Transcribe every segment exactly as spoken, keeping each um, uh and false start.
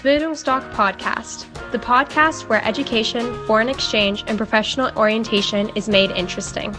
Bildungsdoc Podcast, the podcast where education, foreign exchange, and professional orientation is made interesting.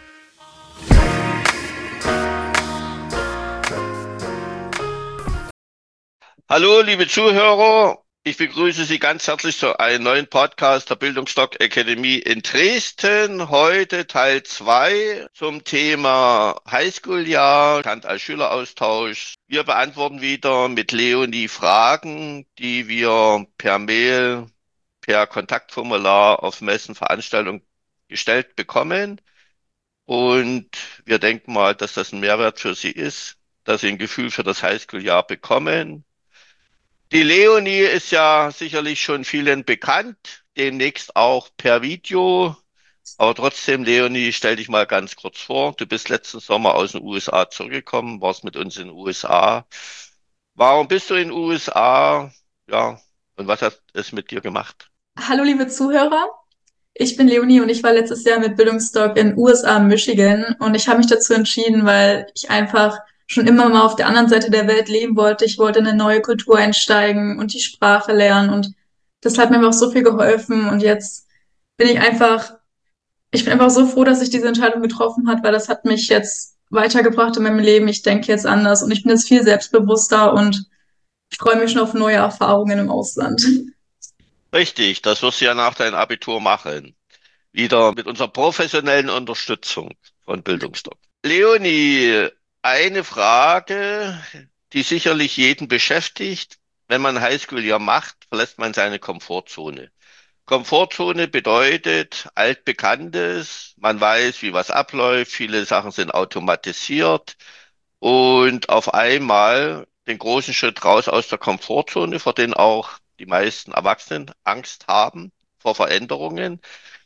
Hallo, liebe Zuhörer. Ich begrüße Sie ganz herzlich zu einem neuen Podcast der Bildungsdoc Akademie in Dresden. Heute Teil zwei zum Thema Highschool-Jahr, bekannt als Schüleraustausch. Wir beantworten wieder mit Leonie Fragen, die wir per Mail, per Kontaktformular auf Messen, Veranstaltungen gestellt bekommen. Und wir denken mal, dass das ein Mehrwert für Sie ist, dass Sie ein Gefühl für das Highschool-Jahr bekommen. Die Leonie ist ja sicherlich schon vielen bekannt, demnächst auch per Video. Aber trotzdem, Leonie, stell dich mal ganz kurz vor. Du bist letzten Sommer aus den U S A zurückgekommen, warst mit uns in den U S A. Warum bist du in den U S A? Ja, und was hat es mit dir gemacht? Hallo liebe Zuhörer, ich bin Leonie und ich war letztes Jahr mit Bildungsdoc in U S A, Michigan, und ich habe mich dazu entschieden, weil ich einfach schon immer mal auf der anderen Seite der Welt leben wollte. Ich wollte in eine neue Kultur einsteigen und die Sprache lernen, und das hat mir einfach so viel geholfen, und jetzt bin ich einfach, ich bin einfach so froh, dass ich diese Entscheidung getroffen habe, weil das hat mich jetzt weitergebracht in meinem Leben. Ich denke jetzt anders und ich bin jetzt viel selbstbewusster und ich freue mich schon auf neue Erfahrungen im Ausland. Richtig, das wirst du ja nach deinem Abitur machen. Wieder mit unserer professionellen Unterstützung von Bildungsdoc. Leonie, eine Frage, die sicherlich jeden beschäftigt. Wenn man Highschool-Jahr macht, verlässt man seine Komfortzone. Komfortzone bedeutet Altbekanntes. Man weiß, wie was abläuft. Viele Sachen sind automatisiert. Und auf einmal den großen Schritt raus aus der Komfortzone, vor den auch die meisten Erwachsenen Angst haben, vor Veränderungen.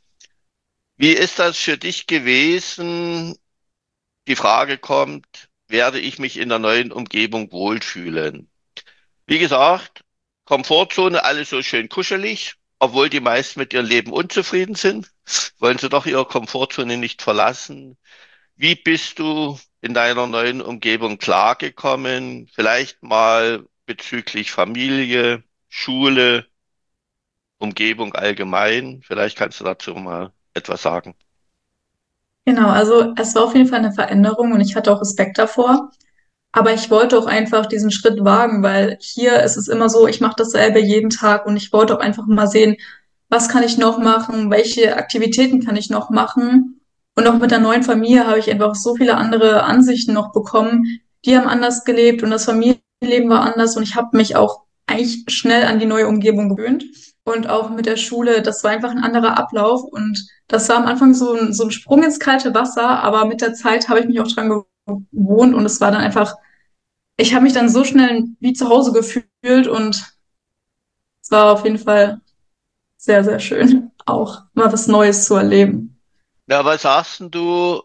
Wie ist das für dich gewesen? Die Frage kommt, werde ich mich in der neuen Umgebung wohlfühlen? Wie gesagt, Komfortzone, alles so schön kuschelig, obwohl die meisten mit ihrem Leben unzufrieden sind, wollen sie doch ihre Komfortzone nicht verlassen. Wie bist du in deiner neuen Umgebung klargekommen? Vielleicht mal bezüglich Familie, Schule, Umgebung allgemein. Vielleicht kannst du dazu mal etwas sagen. Genau, also es war auf jeden Fall eine Veränderung und ich hatte auch Respekt davor. Aber ich wollte auch einfach diesen Schritt wagen, weil hier ist es immer so, ich mache dasselbe jeden Tag, und ich wollte auch einfach mal sehen, was kann ich noch machen, welche Aktivitäten kann ich noch machen. Und auch mit der neuen Familie habe ich einfach so viele andere Ansichten noch bekommen. Die haben anders gelebt und das Familienleben war anders, und ich habe mich auch eigentlich schnell an die neue Umgebung gewöhnt. Und auch mit der Schule, das war einfach ein anderer Ablauf, und das war am Anfang so ein, so ein Sprung ins kalte Wasser, aber mit der Zeit habe ich mich auch dran gewohnt, und es war dann einfach, ich habe mich dann so schnell wie zu Hause gefühlt, und es war auf jeden Fall sehr, sehr schön, auch mal was Neues zu erleben. Ja, was sagst denn du,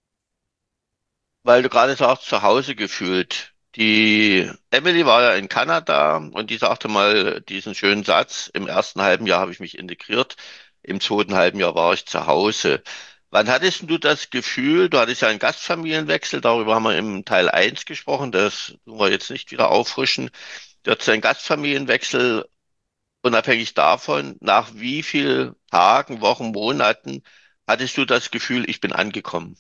weil du gerade sagst, zu Hause gefühlt? Die Emily war ja in Kanada und die sagte mal diesen schönen Satz: Im ersten halben Jahr habe ich mich integriert, im zweiten halben Jahr war ich zu Hause. Wann hattest denn du das Gefühl, du hattest ja einen Gastfamilienwechsel, darüber haben wir im Teil eins gesprochen, das tun wir jetzt nicht wieder auffrischen. Du hattest einen Gastfamilienwechsel, unabhängig davon, nach wie vielen Tagen, Wochen, Monaten hattest du das Gefühl, ich bin angekommen?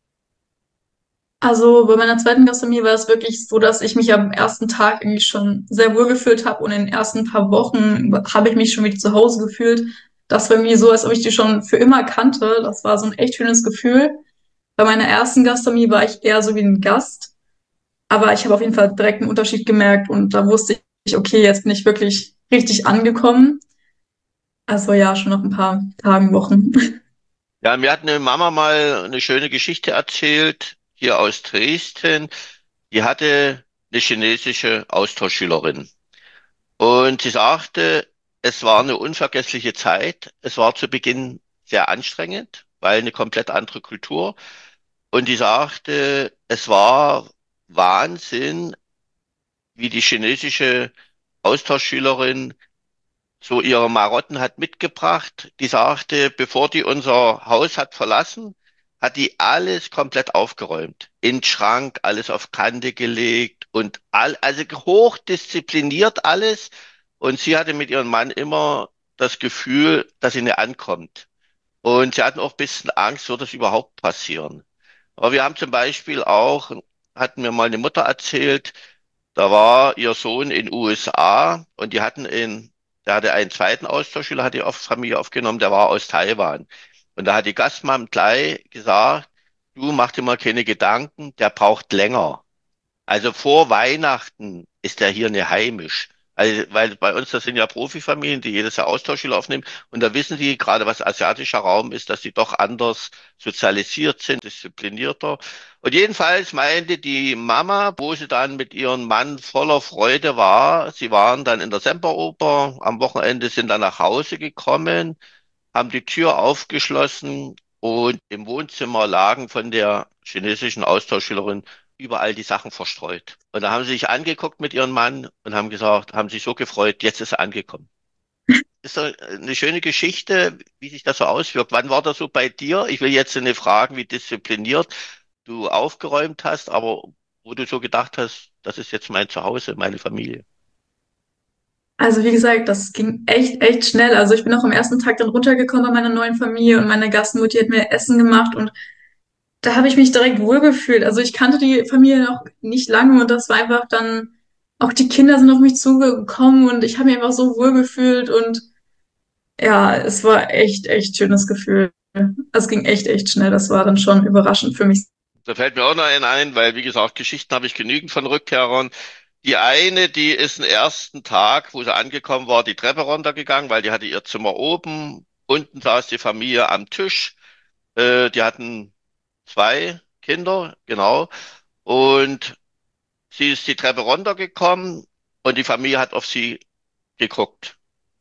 Also bei meiner zweiten Gastronomie war es wirklich so, dass ich mich am ersten Tag irgendwie schon sehr wohl gefühlt habe, und in den ersten paar Wochen habe ich mich schon wieder zu Hause gefühlt. Das war irgendwie so, als ob ich die schon für immer kannte. Das war so ein echt schönes Gefühl. Bei meiner ersten Gastronomie war ich eher so wie ein Gast, aber ich habe auf jeden Fall direkt einen Unterschied gemerkt, und da wusste ich, okay, jetzt bin ich wirklich richtig angekommen. Also ja, schon nach ein paar Tagen, Wochen. Ja, mir hat eine Mama mal eine schöne Geschichte erzählt, hier aus Dresden. Die hatte eine chinesische Austauschschülerin. Und sie sagte, es war eine unvergessliche Zeit. Es war zu Beginn sehr anstrengend, weil eine komplett andere Kultur. Und die sagte, es war Wahnsinn, wie die chinesische Austauschschülerin so ihre Marotten hat mitgebracht. Die sagte, bevor die unser Haus hat verlassen, hat die alles komplett aufgeräumt. In den Schrank, alles auf Kante gelegt und all, also hochdiszipliniert alles. Und sie hatte mit ihrem Mann immer das Gefühl, dass sie nicht ankommt. Und sie hatten auch ein bisschen Angst, wird das überhaupt passieren. Aber wir haben zum Beispiel auch, hatten mir mal eine Mutter erzählt, da war ihr Sohn in U S A und die hatten in, der hatte einen zweiten Austauschschüler, hat die auf Familie aufgenommen, der war aus Taiwan. Und da hat die Gastmam gleich gesagt, du mach dir mal keine Gedanken, der braucht länger. Also vor Weihnachten ist der hier nicht heimisch. Also, weil bei uns, das sind ja Profifamilien, die jedes Jahr Austauschschüler aufnehmen. Und da wissen die, gerade was asiatischer Raum ist, dass die doch anders sozialisiert sind, disziplinierter. Und jedenfalls meinte die Mama, wo sie dann mit ihrem Mann voller Freude war, sie waren dann in der Semperoper, am Wochenende sind dann nach Hause gekommen, haben die Tür aufgeschlossen und im Wohnzimmer lagen von der chinesischen Austauschschülerin überall die Sachen verstreut. Und da haben sie sich angeguckt mit ihrem Mann und haben gesagt, haben sich so gefreut, jetzt ist er angekommen. Ist doch eine schöne Geschichte, wie sich das so auswirkt. Wann war das so bei dir? Ich will jetzt nicht fragen, wie diszipliniert du aufgeräumt hast, aber wo du so gedacht hast, das ist jetzt mein Zuhause, meine Familie. Also wie gesagt, das ging echt, echt schnell. Also ich bin auch am ersten Tag dann runtergekommen bei meiner neuen Familie und meine Gastmutti hat mir Essen gemacht und da habe ich mich direkt wohlgefühlt. Also ich kannte die Familie noch nicht lange und das war einfach dann, auch die Kinder sind auf mich zugekommen und ich habe mich einfach so wohlgefühlt und ja, es war echt, echt schönes Gefühl. Also es ging echt, echt schnell. Das war dann schon überraschend für mich. Da fällt mir auch noch ein, ein, weil, wie gesagt, Geschichten habe ich genügend von Rückkehrern. Die eine, die ist den ersten Tag, wo sie angekommen war, die Treppe runtergegangen, weil die hatte ihr Zimmer oben. Unten saß die Familie am Tisch. Äh, die hatten zwei Kinder, genau. Und sie ist die Treppe runtergekommen und die Familie hat auf sie geguckt.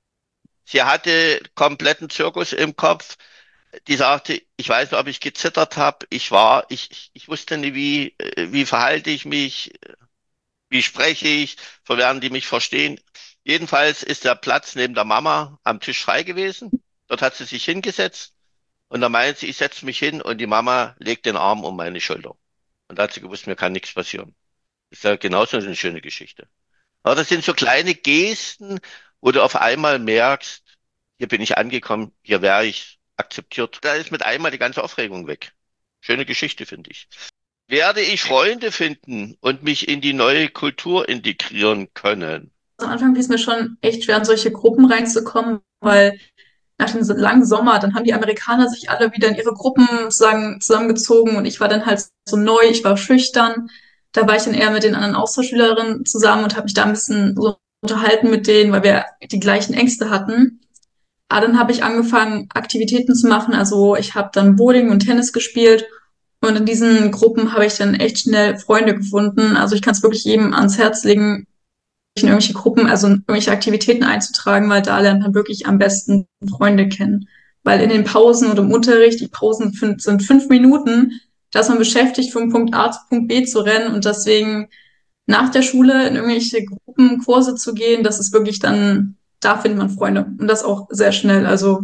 Sie hatte kompletten Zirkus im Kopf. Die sagte, ich weiß nicht, ob ich gezittert habe. Ich war, ich, ich ich wusste nicht, wie, äh, wie verhalte ich mich, wie spreche ich, so werden die mich verstehen. Jedenfalls ist der Platz neben der Mama am Tisch frei gewesen. Dort hat sie sich hingesetzt und da meint sie, ich setze mich hin und die Mama legt den Arm um meine Schulter. Und da hat sie gewusst, mir kann nichts passieren. Das ist ja genauso eine schöne Geschichte. Aber das sind so kleine Gesten, wo du auf einmal merkst, hier bin ich angekommen, hier wäre ich akzeptiert. Da ist mit einmal die ganze Aufregung weg. Schöne Geschichte, finde ich. Werde ich Freunde finden und mich in die neue Kultur integrieren können? Am Anfang fiel es mir schon echt schwer, in solche Gruppen reinzukommen, weil nach dem so langen Sommer, dann haben die Amerikaner sich alle wieder in ihre Gruppen sozusagen zusammengezogen und ich war dann halt so neu, ich war schüchtern. Da war ich dann eher mit den anderen Austauschschülerinnen zusammen und habe mich da ein bisschen so unterhalten mit denen, weil wir die gleichen Ängste hatten. Aber dann habe ich angefangen, Aktivitäten zu machen. Also ich habe dann Bowling und Tennis gespielt und in diesen Gruppen habe ich dann echt schnell Freunde gefunden. Also ich kann es wirklich jedem ans Herz legen, in irgendwelche Gruppen, also in irgendwelche Aktivitäten einzutragen, weil da lernt man wirklich am besten Freunde kennen. Weil in den Pausen und im Unterricht, die Pausen fün- sind fünf Minuten, da ist man beschäftigt, von Punkt A zu Punkt B zu rennen und deswegen nach der Schule in irgendwelche Gruppen, Kurse zu gehen, das ist wirklich dann, da findet man Freunde und das auch sehr schnell. Also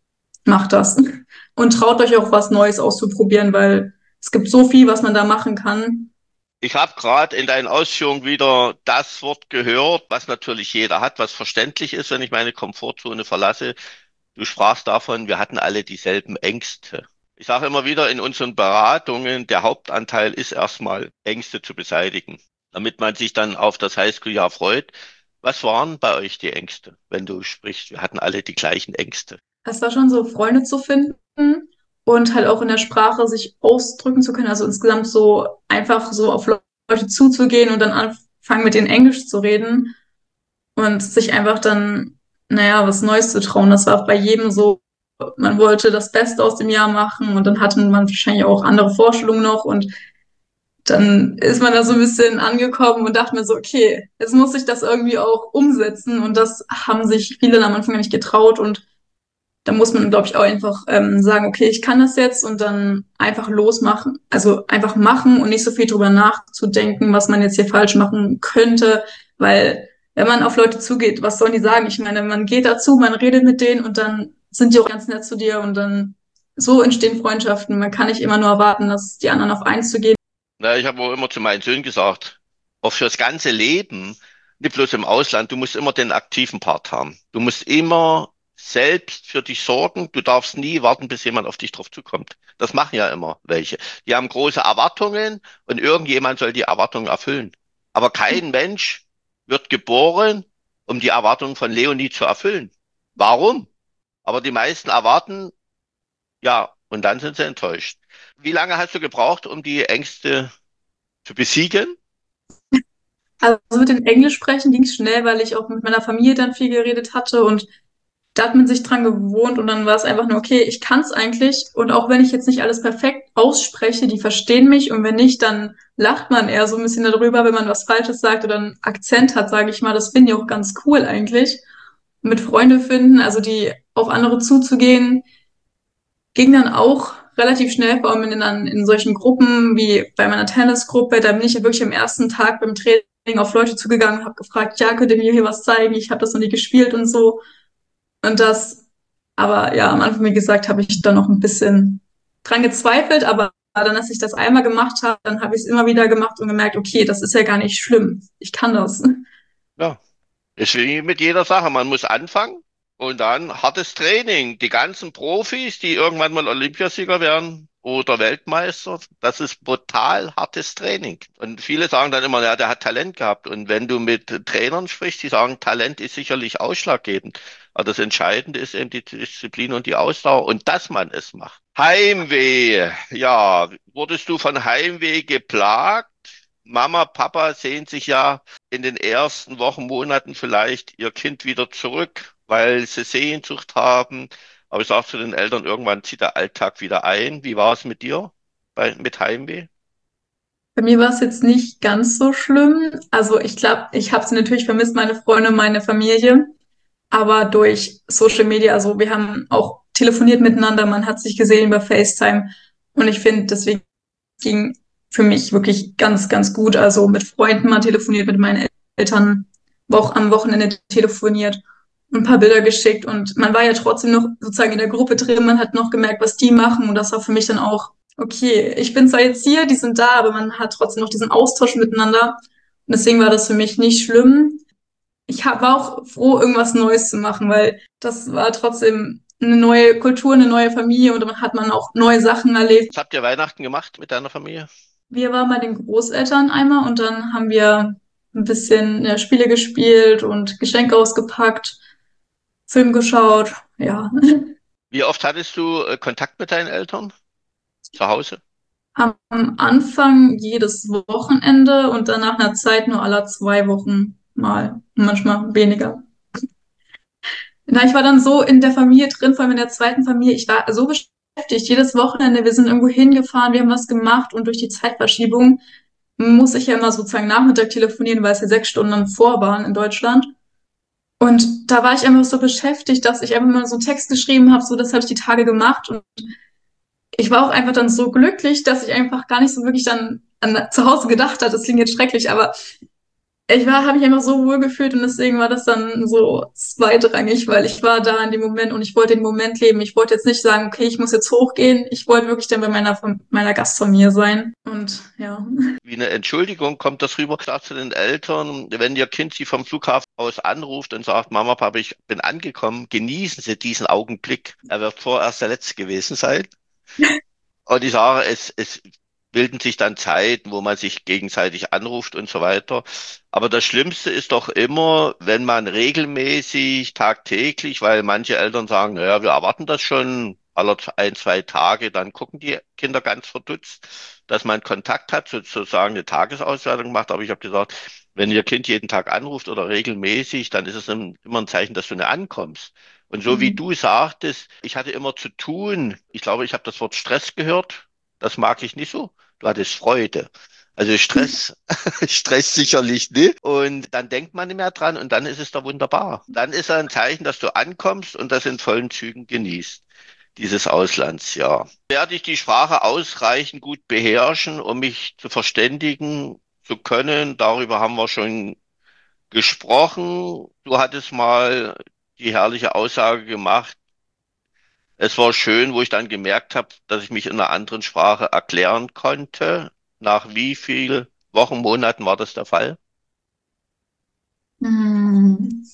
macht das und traut euch auch was Neues auszuprobieren, weil es gibt so viel, was man da machen kann. Ich habe gerade in deinen Ausführungen wieder das Wort gehört, was natürlich jeder hat, was verständlich ist, wenn ich meine Komfortzone verlasse. Du sprachst davon, wir hatten alle dieselben Ängste. Ich sage immer wieder in unseren Beratungen, der Hauptanteil ist erstmal Ängste zu beseitigen, damit man sich dann auf das Highschool-Jahr freut. Was waren bei euch die Ängste, wenn du sprichst? Wir hatten alle die gleichen Ängste. Es war schon so, Freunde zu finden und halt auch in der Sprache sich ausdrücken zu können. Also insgesamt so einfach so auf Leute zuzugehen und dann anfangen mit denen Englisch zu reden und sich einfach dann, naja, was Neues zu trauen. Das war bei jedem so, man wollte das Beste aus dem Jahr machen und dann hatte man wahrscheinlich auch andere Vorstellungen noch und dann ist man da so ein bisschen angekommen und dachte mir so, okay, jetzt muss ich das irgendwie auch umsetzen und das haben sich viele am Anfang nicht getraut und da muss man, glaube ich, auch einfach ähm, sagen, okay, ich kann das jetzt und dann einfach losmachen. Also einfach machen und nicht so viel drüber nachzudenken, was man jetzt hier falsch machen könnte. Weil wenn man auf Leute zugeht, was sollen die sagen? Ich meine, man geht dazu, man redet mit denen und dann sind die auch ganz nett zu dir und dann so entstehen Freundschaften. Man kann nicht immer nur erwarten, dass die anderen auf eins zugehen. Na, ich habe auch immer zu meinen Söhnen gesagt, auch fürs ganze Leben nicht bloß im Ausland, du musst immer den aktiven Part haben. Du musst immer selbst für dich sorgen. Du darfst nie warten, bis jemand auf dich drauf zukommt. Das machen ja immer welche. Die haben große Erwartungen und irgendjemand soll die Erwartungen erfüllen. Aber kein Mensch wird geboren, um die Erwartungen von Leonie zu erfüllen. Warum? Aber die meisten erwarten, ja, und dann sind sie enttäuscht. Wie lange hast du gebraucht, um die Ängste zu besiegen? Also mit dem Englisch sprechen ging es schnell, weil ich auch mit meiner Familie dann viel geredet hatte und da hat man sich dran gewohnt und dann war es einfach nur, okay, ich kann es eigentlich und auch wenn ich jetzt nicht alles perfekt ausspreche, die verstehen mich und wenn nicht, dann lacht man eher so ein bisschen darüber, wenn man was Falsches sagt oder einen Akzent hat, sage ich mal. Das finde ich auch ganz cool eigentlich. Und mit Freunde finden, also die auf andere zuzugehen, ging dann auch relativ schnell, vor allem in, in, in solchen Gruppen wie bei meiner Tennisgruppe. Da bin ich ja wirklich am ersten Tag beim Training auf Leute zugegangen, habe gefragt, ja, könnt ihr mir hier was zeigen? Ich habe das noch nie gespielt und so. Und das, aber ja, am Anfang, wie gesagt, habe ich da noch ein bisschen dran gezweifelt, aber dann, als ich das einmal gemacht habe, dann habe ich es immer wieder gemacht und gemerkt, okay, das ist ja gar nicht schlimm. Ich kann das. Ja, ist wie mit jeder Sache. Man muss anfangen und dann hartes Training. Die ganzen Profis, die irgendwann mal Olympiasieger werden oder Weltmeister, das ist brutal hartes Training. Und viele sagen dann immer, ja, der hat Talent gehabt. Und wenn du mit Trainern sprichst, die sagen, Talent ist sicherlich ausschlaggebend. Aber das Entscheidende ist eben die Disziplin und die Ausdauer und dass man es macht. Heimweh. Ja, wurdest du von Heimweh geplagt? Mama, Papa sehen sich ja in den ersten Wochen, Monaten vielleicht ihr Kind wieder zurück, weil sie Sehnsucht haben. Aber ich sage zu den Eltern, irgendwann zieht der Alltag wieder ein. Wie war es mit dir bei, mit Heimweh? Bei mir war es jetzt nicht ganz so schlimm. Also ich glaube, ich habe sie natürlich vermisst, meine Freunde, meine Familie. Aber durch Social Media, also wir haben auch telefoniert miteinander, man hat sich gesehen über FaceTime. Und ich finde, deswegen ging für mich wirklich ganz, ganz gut. Also mit Freunden mal telefoniert, mit meinen Eltern, auch am Wochenende telefoniert und ein paar Bilder geschickt. Und man war ja trotzdem noch sozusagen in der Gruppe drin, man hat noch gemerkt, was die machen. Und das war für mich dann auch, okay, ich bin zwar jetzt hier, die sind da, aber man hat trotzdem noch diesen Austausch miteinander. Und deswegen war das für mich nicht schlimm. Ich hab, war auch froh, irgendwas Neues zu machen, weil das war trotzdem eine neue Kultur, eine neue Familie und dann hat man auch neue Sachen erlebt. Was habt ihr Weihnachten gemacht mit deiner Familie? Wir waren bei den Großeltern einmal und dann haben wir ein bisschen ja, Spiele gespielt und Geschenke ausgepackt, Film geschaut, ja. Wie oft hattest du äh, Kontakt mit deinen Eltern zu Hause? Am Anfang jedes Wochenende und dann nach einer Zeit nur alle zwei Wochen mal, manchmal weniger. Na, ich war dann so in der Familie drin, vor allem in der zweiten Familie. Ich war so beschäftigt, jedes Wochenende. Wir sind irgendwo hingefahren, wir haben was gemacht und durch die Zeitverschiebung muss ich ja immer sozusagen Nachmittag telefonieren, weil es ja sechs Stunden vor waren in Deutschland. Und da war ich einfach so beschäftigt, dass ich einfach mal so einen Text geschrieben habe, so das habe ich die Tage gemacht. Und ich war auch einfach dann so glücklich, dass ich einfach gar nicht so wirklich dann an zu Hause gedacht habe. Das klingt jetzt schrecklich, aber ich war, habe mich einfach so wohl gefühlt und deswegen war das dann so zweitrangig, weil ich war da in dem Moment und ich wollte den Moment leben. Ich wollte jetzt nicht sagen, okay, ich muss jetzt hochgehen. Ich wollte wirklich dann bei meiner, meiner Gastfamilie sein. Und ja. Wie eine Entschuldigung kommt das rüber. Sagt zu den Eltern, wenn ihr Kind sie vom Flughafen aus anruft und sagt, Mama, Papa, ich bin angekommen, genießen Sie diesen Augenblick. Er wird vorerst der Letzte gewesen sein. Und ich sage, es, es bilden sich dann Zeiten, wo man sich gegenseitig anruft und so weiter. Aber das Schlimmste ist doch immer, wenn man regelmäßig, tagtäglich, weil manche Eltern sagen, naja, wir erwarten das schon alle ein, zwei Tage, dann gucken die Kinder ganz verdutzt, dass man Kontakt hat, sozusagen eine Tagesauswertung macht. Aber ich habe gesagt, wenn ihr Kind jeden Tag anruft oder regelmäßig, dann ist es immer ein Zeichen, dass du nicht ankommst. Und so wie Mhm. du sagtest, ich hatte immer zu tun. Ich glaube, ich habe das Wort Stress gehört. Das mag ich nicht so. Du hattest Freude. Also Stress, Stress sicherlich nicht. Und dann denkt man nicht mehr dran und dann ist es doch wunderbar. Dann ist er ein Zeichen, dass du ankommst und das in vollen Zügen genießt, dieses Auslandsjahr. Werde ich die Sprache ausreichend gut beherrschen, um mich zu verständigen zu können? Darüber haben wir schon gesprochen. Du hattest mal die herrliche Aussage gemacht. Es war schön, wo ich dann gemerkt habe, dass ich mich in einer anderen Sprache erklären konnte. Nach wie viel Wochen, Monaten war das der Fall? Hm.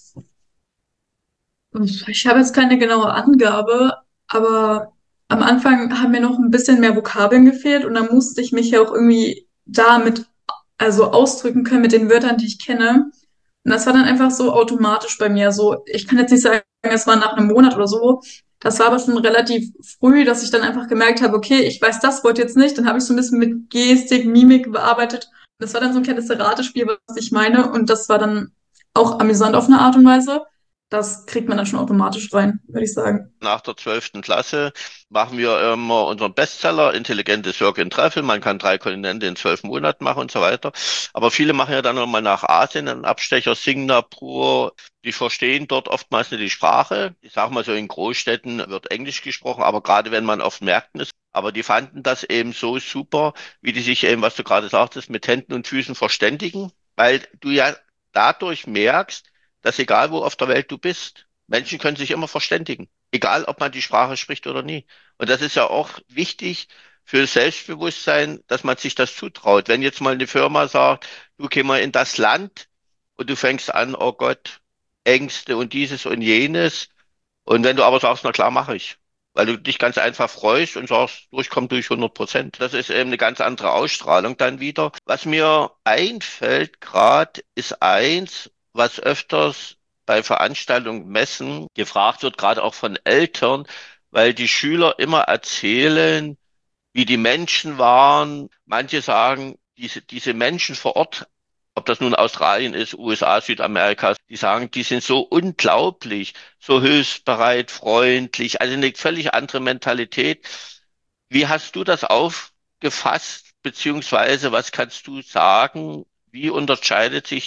Ich habe jetzt keine genaue Angabe, aber am Anfang haben mir noch ein bisschen mehr Vokabeln gefehlt und dann musste ich mich ja auch irgendwie damit also ausdrücken können mit den Wörtern, die ich kenne. Und das war dann einfach so automatisch bei mir. So, ich kann jetzt nicht sagen, es war nach einem Monat oder so. Das war aber schon relativ früh, dass ich dann einfach gemerkt habe, okay, ich weiß das Wort jetzt nicht. Dann habe ich so ein bisschen mit Gestik, Mimik bearbeitet. Das war dann so ein kleines Ratespiel, was ich meine. Und das war dann auch amüsant auf eine Art und Weise. Das kriegt man dann schon automatisch rein, würde ich sagen. Nach der zwölften Klasse machen wir immer unseren Bestseller, intelligente Circle in Treffel. Man kann drei Kontinente in zwölf Monaten machen und so weiter. Aber viele machen ja dann nochmal nach Asien einen Abstecher, Singapur. Die verstehen dort oftmals nicht die Sprache. Ich sage mal so, in Großstädten wird Englisch gesprochen, aber gerade wenn man auf Märkten ist. Aber die fanden das eben so super, wie die sich eben, was du gerade sagtest, mit Händen und Füßen verständigen, weil du ja dadurch merkst, dass egal wo auf der Welt du bist, Menschen können sich immer verständigen, egal ob man die Sprache spricht oder nie. Und das ist ja auch wichtig für das Selbstbewusstsein, dass man sich das zutraut. Wenn jetzt mal eine Firma sagt, du geh mal in das Land und du fängst an, oh Gott, Ängste und dieses und jenes. Und wenn du aber sagst, na klar, mache ich. Weil du dich ganz einfach freust und sagst, durchkommt durch hundert Prozent. Das ist eben eine ganz andere Ausstrahlung dann wieder. Was mir einfällt gerade, ist eins, was öfters bei Veranstaltungen, Messen gefragt wird, gerade auch von Eltern, weil die Schüler immer erzählen, wie die Menschen waren. Manche sagen, diese, diese Menschen vor Ort, ob das nun Australien ist, U S A, Südamerika, die sagen, die sind so unglaublich, so hilfsbereit, freundlich, also eine völlig andere Mentalität. Wie hast du das aufgefasst, beziehungsweise was kannst du sagen? Wie unterscheidet sich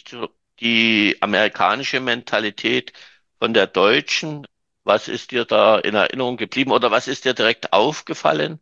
die amerikanische Mentalität von der deutschen? Was ist dir da in Erinnerung geblieben oder was ist dir direkt aufgefallen?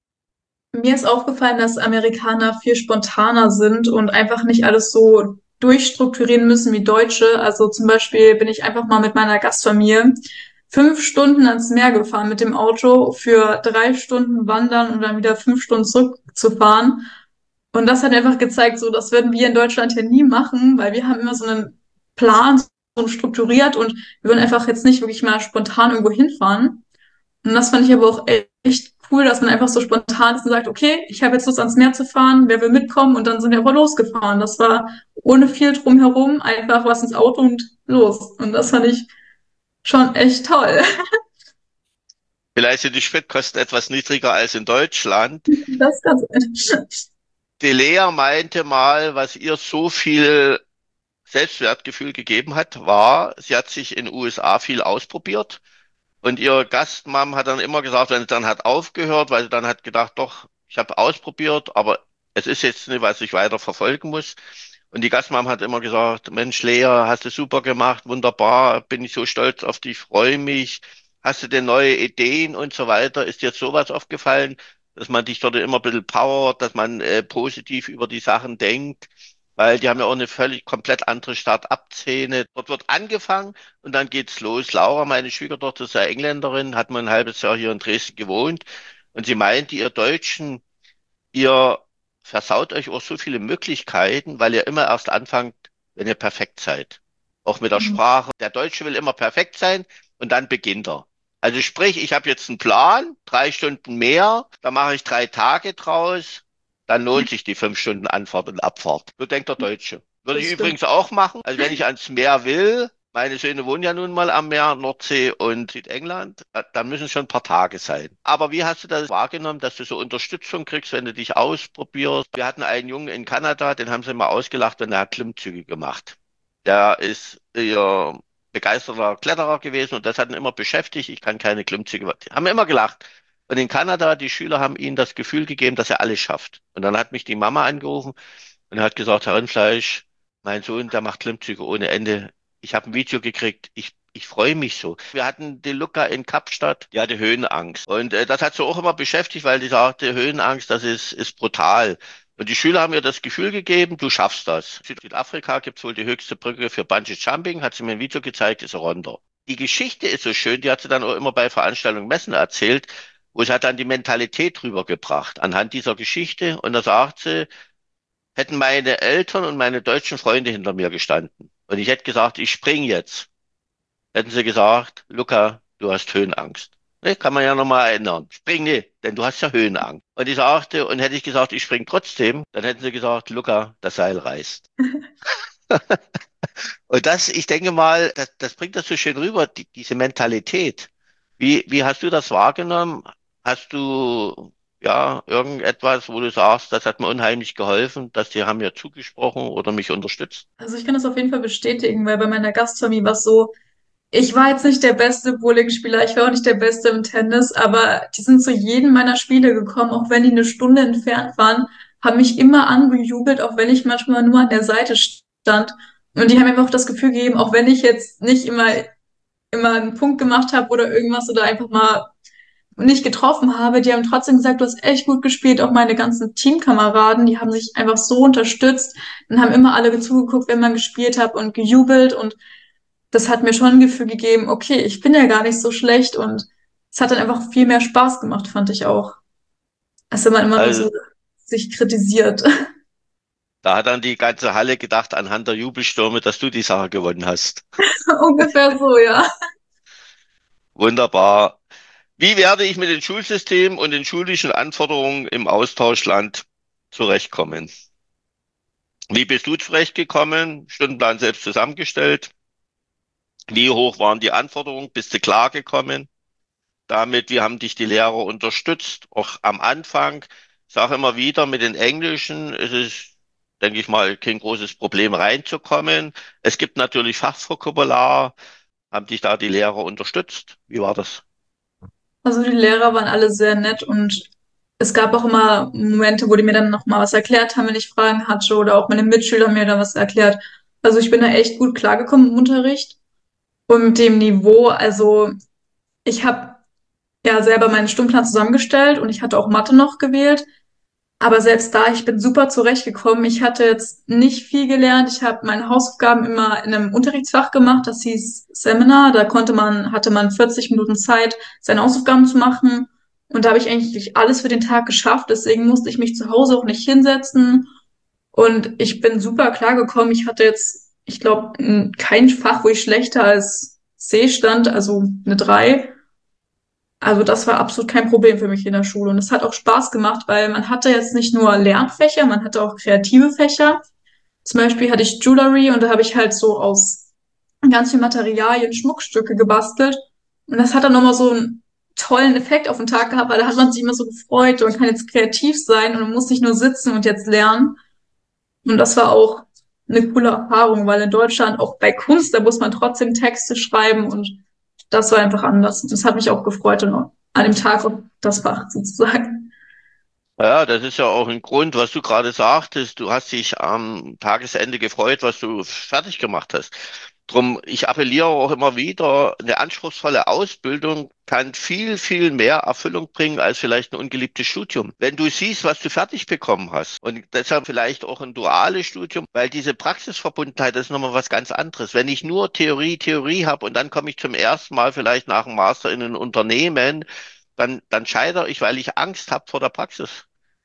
Mir ist aufgefallen, dass Amerikaner viel spontaner sind und einfach nicht alles so durchstrukturieren müssen wie Deutsche. Also zum Beispiel bin ich einfach mal mit meiner Gastfamilie fünf Stunden ans Meer gefahren mit dem Auto für drei Stunden wandern und dann wieder fünf Stunden zurückzufahren. Und das hat einfach gezeigt, so, das würden wir in Deutschland hier nie machen, weil wir haben immer so einen Plan, so strukturiert und wir würden einfach jetzt nicht wirklich mal spontan irgendwo hinfahren. Und das fand ich aber auch echt cool, dass man einfach so spontan ist und sagt, okay, ich habe jetzt Lust ans Meer zu fahren, wer will mitkommen? Und dann sind wir aber losgefahren. Das war ohne viel drumherum, einfach was ins Auto und los. Und das fand ich schon echt toll. Vielleicht sind die Spritkosten etwas niedriger als in Deutschland. Das ganz Die Lea meinte mal, was ihr so viel Selbstwertgefühl gegeben hat, war, sie hat sich in den U S A viel ausprobiert und ihr Gastmam hat dann immer gesagt, wenn sie dann hat aufgehört, weil sie dann hat gedacht, doch, ich habe ausprobiert, aber es ist jetzt nicht, was ich weiter verfolgen muss. Und die Gastmam hat immer gesagt, Mensch, Lea, hast du super gemacht, wunderbar, bin ich so stolz auf dich, freue mich. Hast du denn neue Ideen und so weiter? Ist dir jetzt sowas aufgefallen, dass man dich dort immer ein bisschen powert, dass man äh, positiv über die Sachen denkt? Weil die haben ja auch eine völlig komplett andere Start-up-Szene. Dort wird angefangen und dann geht's los. Laura, meine Schwiegertochter, ist ja Engländerin, hat mal ein halbes Jahr hier in Dresden gewohnt und sie meinte, ihr Deutschen, ihr versaut euch auch so viele Möglichkeiten, weil ihr immer erst anfangt, wenn ihr perfekt seid. Auch mit der Sprache. Der Deutsche will immer perfekt sein und dann beginnt er. Also sprich, ich habe jetzt einen Plan, drei Stunden mehr, da mache ich drei Tage draus, dann lohnt sich die fünf Stunden Anfahrt und Abfahrt. So denkt der Deutsche. Würde ich Das stimmt. übrigens auch machen. Also wenn ich ans Meer will, meine Söhne wohnen ja nun mal am Meer, Nordsee und Südengland, äh, da müssen es schon ein paar Tage sein. Aber wie hast du das wahrgenommen, dass du so Unterstützung kriegst, wenn du dich ausprobierst? Wir hatten einen Jungen in Kanada, den haben sie mal ausgelacht und der hat Klimmzüge gemacht. Der ist ihr begeisterter Kletterer gewesen und das hat ihn immer beschäftigt. Ich kann keine Klimmzüge. Haben immer gelacht. Und in Kanada, die Schüler haben ihm das Gefühl gegeben, dass er alles schafft. Und dann hat mich die Mama angerufen und hat gesagt, Herr Rindfleisch, mein Sohn, der macht Klimmzüge ohne Ende. Ich habe ein Video gekriegt. Ich, ich freue mich so. Wir hatten die Luca in Kapstadt, die hatte Höhenangst. Und äh, das hat sie auch immer beschäftigt, weil die sagte, Höhenangst, das ist, ist brutal. Und die Schüler haben mir das Gefühl gegeben, du schaffst das. In Südafrika gibt es wohl die höchste Brücke für Bungee Jumping, hat sie mir ein Video gezeigt, ist Rwanda. Die Geschichte ist so schön, die hat sie dann auch immer bei Veranstaltungen, Messen erzählt, wo sie hat dann die Mentalität rübergebracht anhand dieser Geschichte. Und da sagt sie, hätten meine Eltern und meine deutschen Freunde hinter mir gestanden. und ich hätte gesagt, ich spring jetzt, hätten sie gesagt, Luca, du hast Höhenangst. Ne, kann man ja nochmal erinnern. Spring nicht, denn du hast ja Höhenangst. Und ich sagte, und hätte ich gesagt, ich spring trotzdem, dann hätten sie gesagt, Luca, das Seil reißt. Und das, ich denke mal, das, das bringt das so schön rüber, die, diese Mentalität. Wie, wie hast du das wahrgenommen? Hast du, ja, irgendetwas, wo du sagst, das hat mir unheimlich geholfen, dass die haben mir zugesprochen oder mich unterstützt? Also ich kann das auf jeden Fall bestätigen, weil bei meiner Gastfamilie war es so, ich war jetzt nicht der beste Bowlingspieler, ich war auch nicht der Beste im Tennis, aber die sind zu jedem meiner Spiele gekommen, auch wenn die eine Stunde entfernt waren, haben mich immer angejubelt, auch wenn ich manchmal nur an der Seite stand. Und die haben mir einfach das Gefühl gegeben, auch wenn ich jetzt nicht immer, immer einen Punkt gemacht habe oder irgendwas oder einfach mal nicht getroffen habe, die haben trotzdem gesagt, du hast echt gut gespielt. Auch meine ganzen Teamkameraden, die haben sich einfach so unterstützt und haben immer alle zugeguckt, wenn man gespielt hat und gejubelt. Und das hat mir schon ein Gefühl gegeben, okay, ich bin ja gar nicht so schlecht. Und es hat dann einfach viel mehr Spaß gemacht, fand ich auch. Als wenn man immer nur Also, so sich kritisiert. da hat dann die ganze Halle gedacht, anhand der Jubelstürme, dass du die Sache gewonnen hast. Ungefähr so, ja. Wunderbar. Wie werde ich mit dem Schulsystem und den schulischen Anforderungen im Austauschland zurechtkommen? Wie bist du zurechtgekommen? Stundenplan selbst zusammengestellt? Wie hoch waren die Anforderungen? Bist du klargekommen damit? Wie haben dich die Lehrer unterstützt? Auch am Anfang, ich sage immer wieder, mit den Englischen ist es, denke ich mal, kein großes Problem reinzukommen. Es gibt natürlich Fachvokabular. Haben dich da die Lehrer unterstützt? Wie war das? Also die Lehrer waren alle sehr nett und es gab auch immer Momente, wo die mir dann noch mal was erklärt haben, wenn ich Fragen hatte oder auch meine Mitschüler haben mir da was erklärt. Also ich bin da echt gut klargekommen im Unterricht und mit dem Niveau. Also ich habe ja selber meinen Stundenplan zusammengestellt und ich hatte auch Mathe noch gewählt. Aber selbst da, ich bin super zurechtgekommen. Ich hatte jetzt nicht viel gelernt. Ich habe meine Hausaufgaben immer in einem Unterrichtsfach gemacht. Das hieß Seminar. Da konnte man, hatte man vierzig Minuten Zeit, seine Hausaufgaben zu machen. Und da habe ich eigentlich alles für den Tag geschafft. Deswegen musste ich mich zu Hause auch nicht hinsetzen. Und ich bin super klargekommen. Ich hatte jetzt, ich glaube, kein Fach, wo ich schlechter als C stand, also eine drei. Also das war absolut kein Problem für mich in der Schule. Und es hat auch Spaß gemacht, weil man hatte jetzt nicht nur Lernfächer, man hatte auch kreative Fächer. Zum Beispiel hatte ich Jewelry und da habe ich halt so aus ganz vielen Materialien Schmuckstücke gebastelt. Und das hat dann nochmal so einen tollen Effekt auf den Tag gehabt, weil da hat man sich immer so gefreut und kann jetzt kreativ sein und man muss nicht nur sitzen und jetzt lernen. Und das war auch eine coole Erfahrung, weil in Deutschland auch bei Kunst, da muss man trotzdem Texte schreiben und das war einfach anders. Das hat mich auch gefreut und an dem Tag auf das Fach sozusagen. Ja, das ist ja auch ein Grund, was du gerade sagtest. Du hast dich am Tagesende gefreut, was du fertig gemacht hast. Drum, ich appelliere auch immer wieder, eine anspruchsvolle Ausbildung kann viel, viel mehr Erfüllung bringen als vielleicht ein ungeliebtes Studium. Wenn du siehst, was du fertig bekommen hast und deshalb vielleicht auch ein duales Studium, weil diese Praxisverbundenheit, das ist nochmal was ganz anderes. Wenn ich nur Theorie, Theorie habe und dann komme ich zum ersten Mal vielleicht nach dem Master in ein Unternehmen, dann, dann scheitere ich, weil ich Angst habe vor der Praxis.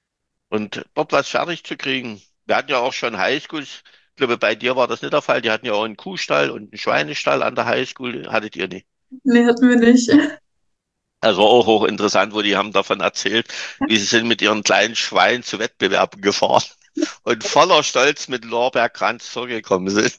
Und dort was fertig zu kriegen. Wir hatten ja auch schon Highschools. Ich glaube, bei dir war das nicht der Fall. Die hatten ja auch einen Kuhstall und einen Schweinestall an der Highschool. Hattet ihr nicht? Nee, hatten wir nicht. Also auch hochinteressant, wo die haben davon erzählt, wie sie sind mit ihren kleinen Schweinen zu Wettbewerben gefahren und voller Stolz mit Lorbeerkranz zurückgekommen sind.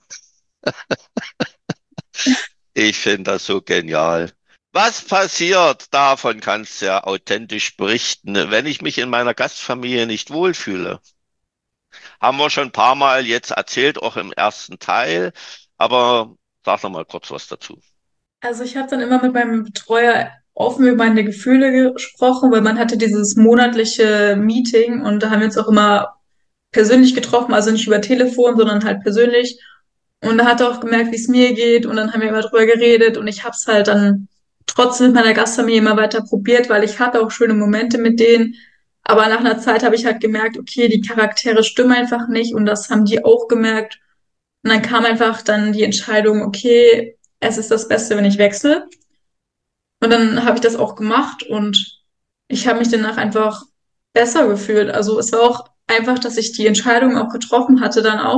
Ich finde das so genial. Was passiert, davon kannst du ja authentisch berichten, wenn ich mich in meiner Gastfamilie nicht wohlfühle? Haben wir schon ein paar Mal jetzt erzählt, auch im ersten Teil. Aber sag noch mal kurz was dazu. Also ich habe dann immer mit meinem Betreuer offen über meine Gefühle gesprochen, weil man hatte dieses monatliche Meeting und da haben wir uns auch immer persönlich getroffen, also nicht über Telefon, sondern halt persönlich. Und da hat er auch gemerkt, wie es mir geht und dann haben wir immer drüber geredet und ich habe es halt dann trotzdem mit meiner Gastfamilie immer weiter probiert, weil ich hatte auch schöne Momente mit denen. Aber nach einer Zeit habe ich halt gemerkt, okay, die Charaktere stimmen einfach nicht und das haben die auch gemerkt. Und dann kam einfach dann die Entscheidung, okay, es ist das Beste, wenn ich wechsle. Und dann habe ich das auch gemacht und ich habe mich danach einfach besser gefühlt. Also es war auch einfach, dass ich die Entscheidung auch getroffen hatte dann auch,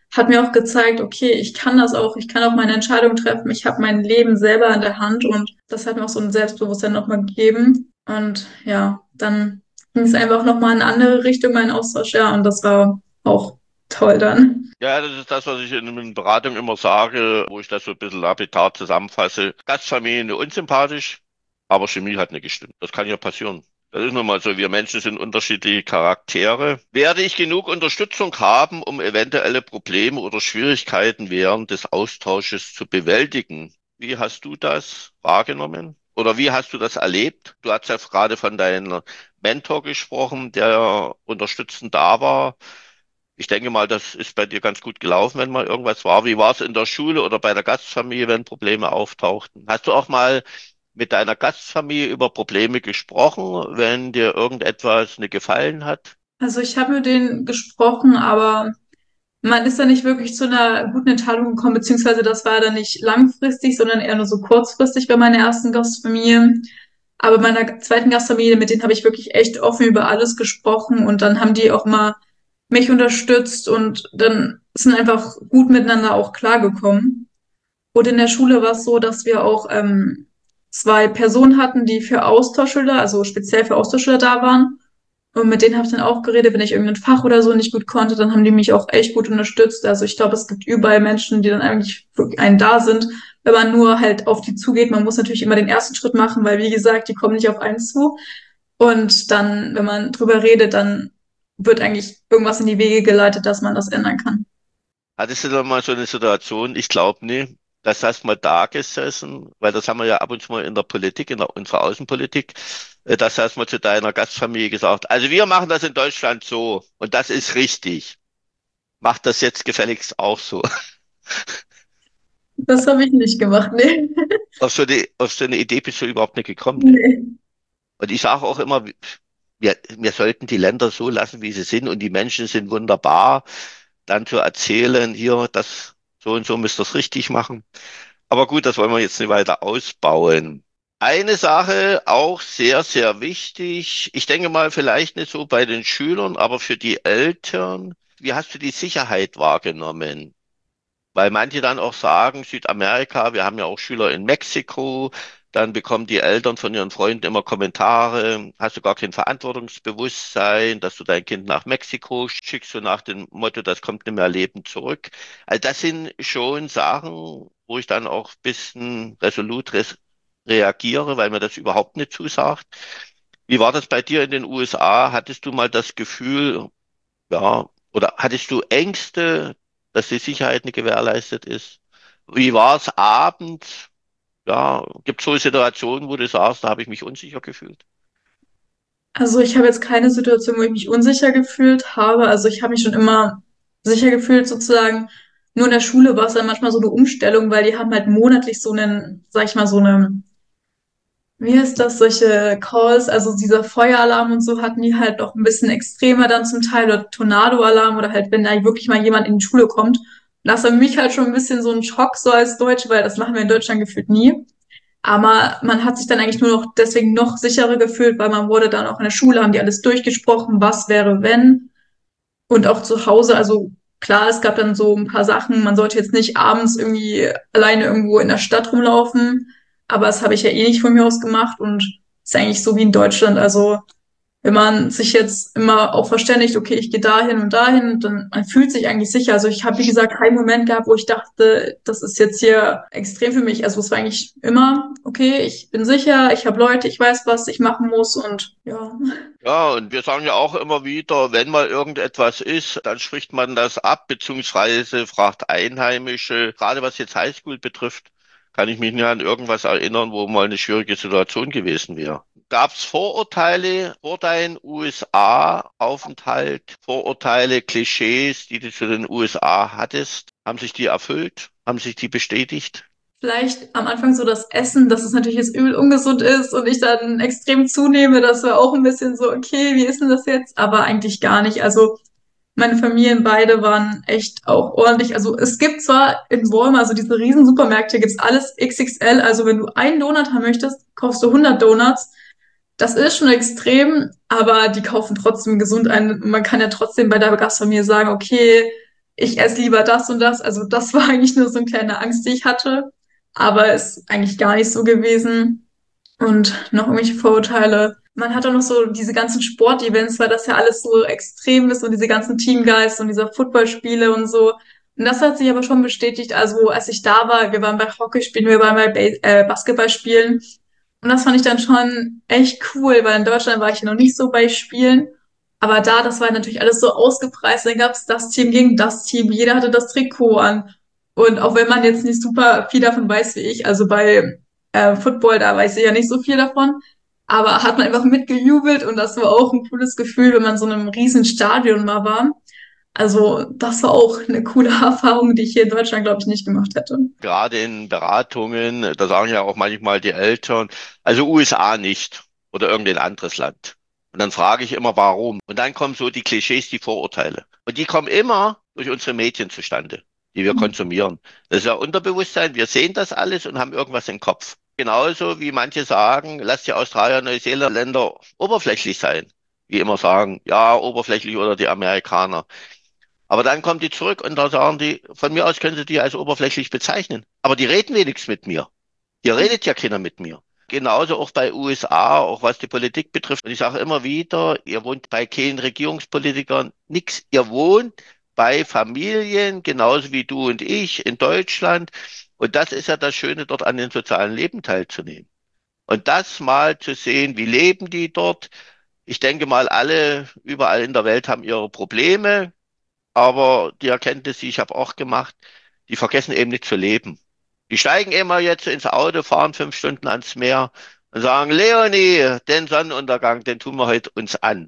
hat mir auch gezeigt, okay, ich kann das auch, ich kann auch meine Entscheidung treffen, ich habe mein Leben selber in der Hand und das hat mir auch so ein Selbstbewusstsein nochmal gegeben. Und ja, dann ging es einfach nochmal in eine andere Richtung, mein Austausch, ja, und das war auch toll dann. Ja, das ist das, was ich in in Beratung immer sage, wo ich das so ein bisschen lapidar zusammenfasse. Gastfamilie unsympathisch, aber Chemie hat nicht gestimmt. Das kann ja passieren. Das ist nun mal so, wir Menschen sind unterschiedliche Charaktere. Werde ich genug Unterstützung haben, um eventuelle Probleme oder Schwierigkeiten während des Austausches zu bewältigen? Wie hast du das wahrgenommen? Oder wie hast du das erlebt? Du hast ja gerade von deinem Mentor gesprochen, der unterstützend da war. Ich denke mal, das ist bei dir ganz gut gelaufen, wenn mal irgendwas war. Wie war es in der Schule oder bei der Gastfamilie, wenn Probleme auftauchten? Hast du auch mal mit deiner Gastfamilie über Probleme gesprochen, wenn dir irgendetwas nicht gefallen hat? Also ich habe mit denen gesprochen, aber man ist da nicht wirklich zu einer guten Entscheidung gekommen, beziehungsweise das war dann nicht langfristig, sondern eher nur so kurzfristig bei meiner ersten Gastfamilie. Aber bei meiner zweiten Gastfamilie, mit denen habe ich wirklich echt offen über alles gesprochen und dann haben die auch immer mich unterstützt und dann sind einfach gut miteinander auch klargekommen. Und in der Schule war es so, dass wir auch ähm, zwei Personen hatten, die für Austauschschüler, also speziell für Austauschschüler da waren. Und mit denen habe ich dann auch geredet, wenn ich irgendein Fach oder so nicht gut konnte, dann haben die mich auch echt gut unterstützt. Also ich glaube, es gibt überall Menschen, die dann eigentlich für einen da sind, wenn man nur halt auf die zugeht. Man muss natürlich immer den ersten Schritt machen, weil wie gesagt, die kommen nicht auf einen zu. Und dann, wenn man drüber redet, dann wird eigentlich irgendwas in die Wege geleitet, dass man das ändern kann. Hattest du da mal so eine Situation? Ich glaube nicht. Das hast mal da gesessen, weil das haben wir ja ab und zu mal in der Politik, in der, unserer Außenpolitik, äh, das hast mal zu deiner Gastfamilie gesagt. Also wir machen das in Deutschland so und das ist richtig. Macht das jetzt gefälligst auch so. Das habe ich nicht gemacht, nee. Auf so eine, auf so eine Idee bist du überhaupt nicht gekommen, ne? Nee. Und ich sage auch immer, wir, wir sollten die Länder so lassen, wie sie sind und die Menschen sind wunderbar. Dann zu erzählen, hier, das so und so müsst ihr es richtig machen. Aber gut, das wollen wir jetzt nicht weiter ausbauen. Eine Sache auch sehr, sehr wichtig. Ich denke mal, vielleicht nicht so bei den Schülern, aber für die Eltern. Wie hast du die Sicherheit wahrgenommen? Weil manche dann auch sagen, Südamerika, wir haben ja auch Schüler in Mexiko, dann bekommen die Eltern von ihren Freunden immer Kommentare, hast du gar kein Verantwortungsbewusstsein, dass du dein Kind nach Mexiko schickst, so nach dem Motto, das kommt nicht mehr lebend zurück. Also das sind schon Sachen, wo ich dann auch ein bisschen resolut res reagiere, weil mir das überhaupt nicht zusagt. Wie war das bei dir in den U S A? Hattest du mal das Gefühl, ja, oder hattest du Ängste, dass die Sicherheit nicht gewährleistet ist? Wie war es abends? Ja, gibt es so Situationen, wo du sagst, da habe ich mich unsicher gefühlt? Also ich habe jetzt keine Situation, wo ich mich unsicher gefühlt habe. Also ich habe mich schon immer sicher gefühlt sozusagen. Nur in der Schule war es dann manchmal so eine Umstellung, weil die haben halt monatlich so einen, sag ich mal, so eine, wie ist das, solche Calls, also dieser Feueralarm und so hatten die halt noch ein bisschen extremer dann zum Teil oder Tornadoalarm oder halt, wenn da wirklich mal jemand in die Schule kommt. Und das war für mich halt schon ein bisschen so ein Schock so als Deutsche, weil das machen wir in Deutschland gefühlt nie. Aber man hat sich dann eigentlich nur noch deswegen noch sicherer gefühlt, weil man wurde dann auch in der Schule, haben die alles durchgesprochen, was wäre, wenn. Und auch zu Hause, also klar, es gab dann so ein paar Sachen, man sollte jetzt nicht abends irgendwie alleine irgendwo in der Stadt rumlaufen, aber das habe ich ja eh nicht von mir aus gemacht und ist eigentlich so wie in Deutschland. Also wenn man sich jetzt immer auch verständigt, okay, ich gehe dahin und dahin, dann man fühlt sich eigentlich sicher. Also ich habe, wie gesagt, keinen Moment gehabt, wo ich dachte, das ist jetzt hier extrem für mich. Also es war eigentlich immer, okay, ich bin sicher, ich habe Leute, ich weiß, was ich machen muss und ja. Ja, und wir sagen ja auch immer wieder, wenn mal irgendetwas ist, dann spricht man das ab, beziehungsweise fragt Einheimische. Gerade was jetzt Highschool betrifft, kann ich mich nicht an irgendwas erinnern, wo mal eine schwierige Situation gewesen wäre. Gab es Vorurteile vor deinem U S A-Aufenthalt, Vorurteile, Klischees, die du zu den U S A hattest? Haben sich die erfüllt? Haben sich die bestätigt? Vielleicht am Anfang so das Essen, dass es natürlich jetzt übel ungesund ist und ich dann extrem zunehme. Das war auch ein bisschen so, okay, wie ist denn das jetzt? Aber eigentlich gar nicht. Also meine Familien beide waren echt auch ordentlich. Also es gibt zwar in Walmart, also diese riesen Supermärkte, gibt's alles X X L. Also wenn du einen Donut haben möchtest, kaufst du hundert Donuts. Das ist schon extrem, aber die kaufen trotzdem gesund ein. Man kann ja trotzdem bei der Gastfamilie sagen, okay, ich esse lieber das und das. Also das war eigentlich nur so eine kleine Angst, die ich hatte. Aber ist eigentlich gar nicht so gewesen. Und noch irgendwelche Vorurteile. Man hat auch noch so diese ganzen Sportevents, weil das ja alles so extrem ist und diese ganzen Teamgeist und diese Footballspiele und so. Und das hat sich aber schon bestätigt. Also als ich da war, wir waren bei Hockeyspielen, wir waren bei Bas äh, Basketballspielen. Und das fand ich dann schon echt cool, weil in Deutschland war ich ja noch nicht so bei Spielen. Aber da, das war natürlich alles so ausgepreist. Dann gab's das Team gegen das Team. Jeder hatte das Trikot an. Und auch wenn man jetzt nicht super viel davon weiß wie ich, also bei äh, Football, da weiß ich ja nicht so viel davon, aber hat man einfach mitgejubelt und das war auch ein cooles Gefühl, wenn man so in einem riesen Stadion mal war. Also das war auch eine coole Erfahrung, die ich hier in Deutschland, glaube ich, nicht gemacht hätte. Gerade in Beratungen, da sagen ja auch manchmal die Eltern, also U S A nicht oder irgendein anderes Land. Und dann frage ich immer, warum? Und dann kommen so die Klischees, die Vorurteile. Und die kommen immer durch unsere Medien zustande, die wir konsumieren. Das ist ja Unterbewusstsein, wir sehen das alles und haben irgendwas im Kopf. Genauso wie manche sagen, lass die Australier, Neuseeländer oberflächlich sein. Wie immer sagen, ja, oberflächlich oder die Amerikaner. Aber dann kommen die zurück und da sagen die, von mir aus können sie die als oberflächlich bezeichnen. Aber die reden wenigstens mit mir. Hier redet ja keiner mit mir. Genauso auch bei U S A, auch was die Politik betrifft. Und ich sage immer wieder, ihr wohnt bei keinen Regierungspolitikern nix. Ihr wohnt bei Familien, genauso wie du und ich in Deutschland. Und das ist ja das Schöne, dort an den sozialen Leben teilzunehmen. Und das mal zu sehen, wie leben die dort? Ich denke mal, alle überall in der Welt haben ihre Probleme. Aber die Erkenntnis, die ich habe auch gemacht, die vergessen eben nicht zu leben. Die steigen immer jetzt ins Auto, fahren fünf Stunden ans Meer und sagen, Leonie, den Sonnenuntergang, den tun wir heute uns an.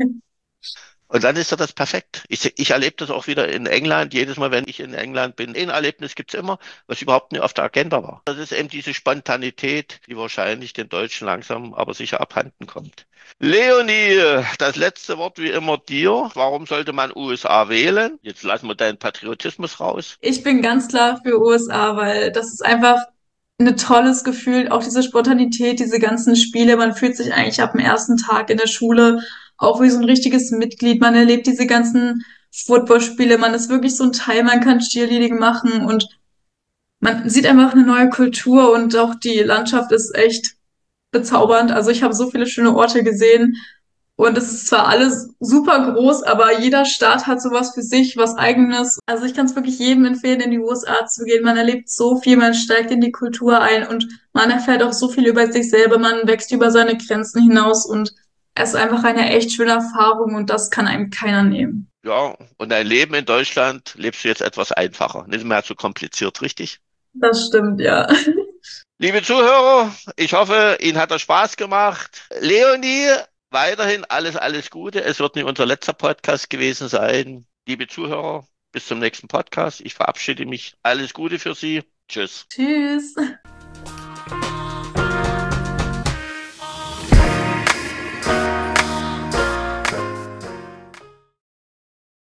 Und dann ist doch das perfekt. Ich, ich erlebe das auch wieder in England. Jedes Mal, wenn ich in England bin, ein Erlebnis gibt's immer, was überhaupt nicht auf der Agenda war. Das ist eben diese Spontanität, die wahrscheinlich den Deutschen langsam aber sicher abhanden kommt. Leonie, das letzte Wort wie immer dir. Warum sollte man U S A wählen? Jetzt lassen wir deinen Patriotismus raus. Ich bin ganz klar für U S A, weil das ist einfach ein tolles Gefühl, auch diese Spontanität, diese ganzen Spiele. Man fühlt sich eigentlich ab dem ersten Tag in der Schule auch wie so ein richtiges Mitglied. Man erlebt diese ganzen Footballspiele. Man ist wirklich so ein Teil. Man kann Cheerleading machen und man sieht einfach eine neue Kultur und auch die Landschaft ist echt bezaubernd. Also ich habe so viele schöne Orte gesehen und es ist zwar alles super groß, aber jeder Staat hat sowas für sich, was Eigenes. Also ich kann es wirklich jedem empfehlen, in die U S A zu gehen. Man erlebt so viel, man steigt in die Kultur ein und man erfährt auch so viel über sich selber. Man wächst über seine Grenzen hinaus und es ist einfach eine echt schöne Erfahrung und das kann einem keiner nehmen. Ja, und dein Leben in Deutschland lebst du jetzt etwas einfacher, nicht mehr so kompliziert, richtig? Das stimmt, ja. Liebe Zuhörer, ich hoffe, Ihnen hat das Spaß gemacht. Leonie, weiterhin alles, alles Gute. Es wird nicht unser letzter Podcast gewesen sein. Liebe Zuhörer, bis zum nächsten Podcast. Ich verabschiede mich. Alles Gute für Sie. Tschüss. Tschüss.